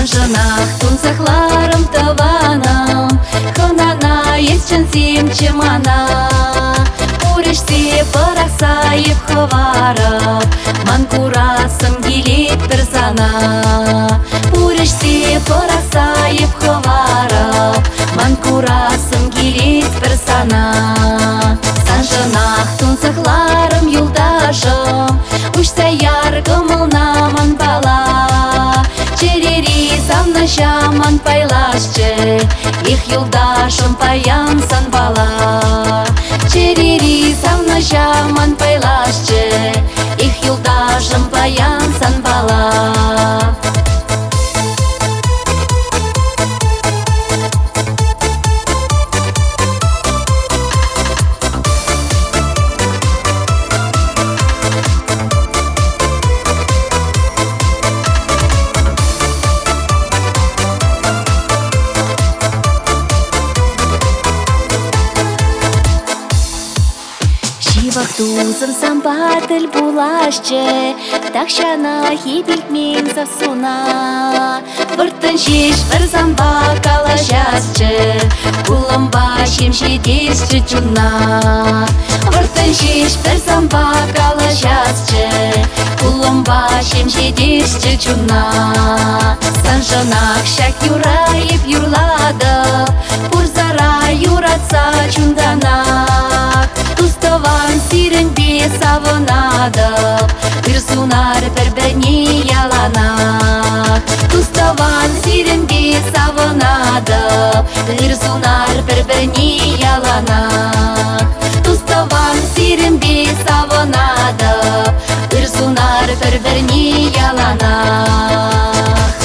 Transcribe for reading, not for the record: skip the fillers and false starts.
Санжанах тунсахларым таваным, хынана есчен сим чимана. Пуришсе пыраксайып хыварып, манкурасым келет бір сана. Пуришсе пыраксайып хыварып, манкурасым келет бір сана. Санжанах тунсахларым юлдашым, учса яргымылнаман бала. Черери самна шаман пайлашчы, их юлдашым паян сан бала. Черери самна шаман пайлашчы, их юлдашым паян сан бала. Вахтузым самбатель булашчы, такшана хибилт мен засуна. Выртын шеш бір самба калашасчы, кулымба шемші десчі чуна. Выртын шеш бір самба калашасчы, кулымба шемші десчі чуна. Санжанах шак юрайып юрлады, пурзара юратса чунданах. Туставан сирен бесавынадып, Ирсунар бір-бірне яланақ. Туставан сирен бесавынадып, Ирсунар бір-бірне яланақ. Туставан сирен бесавынадып, Ирсунар бір-бірне яланақ.